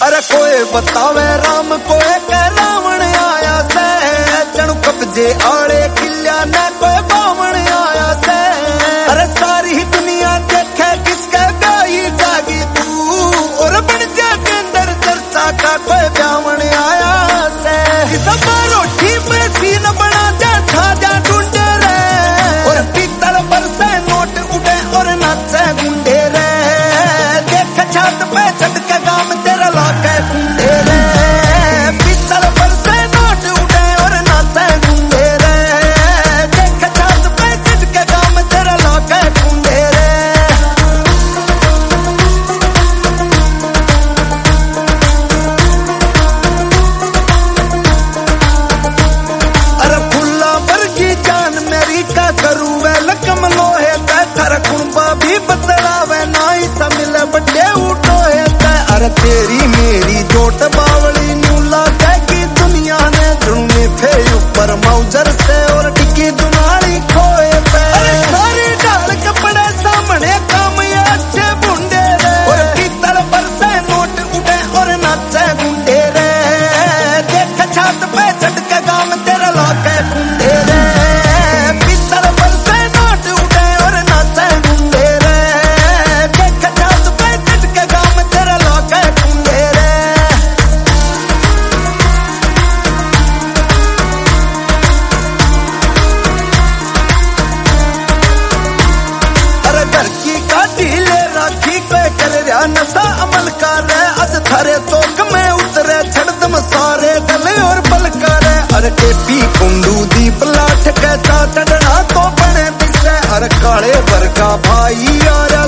अरे कोई बतावे राम कोई कह रावण आया से, जणु कब्जे आड़े किल्या न कोई बावण आया से। अरे सारी दुनिया देखे किसके गाई जागी तू, और बन जा के अंदर चर्चा का कोई ब्यावण आया से। सब रोटी में सीन बना जा खा जा ढूंढे रे, और पीतल पर से नोट उड़े और नाचे गुंडे रे। देख छत पे चढ़ के गाम तेरा लाके गुंडे रे, पीतल पर से नोट उड़े और नाचे गुंडे रे। देख छत पे चढ़ के गाम तेरा लाके गुंडे रे। अरे फुल्ला वर्गी जान मेरी का करू वे लकम लोहे ते, थर कुंबा भी बतलावे नाई सा मिले बड़े उठो है ते। अरे तेरी मेरी जोट बावली न्यू लागेगी दुनिया ने, जुड़ने थे ऊपर मौजर से और टिकी दुनाली खोए पे। अरे सारी डाल कपड़े सामने काम ये अच्छे बुंडे रे, और पीतल पर से नोट उड़े और नाचे गुंडे रे। देख छत पे चढ़ के गाम तेरा लाके गुंडे रे, पीतल पर से नोट उड़े और नाचे गुंडे रे। देख छत पे चढ़ के गाम तेरा लाके गुंडे रे। अरे घर की काटी ले राखी पे कर रहा नशा अमल कर रहे, अज थारे चौक में उतरे छड़दम सारे गले और बल कर। अरे टेपी कुंडू दी पलाठ के चढ़ना तो बने पिछे, अरे काले वर्गा भाई यार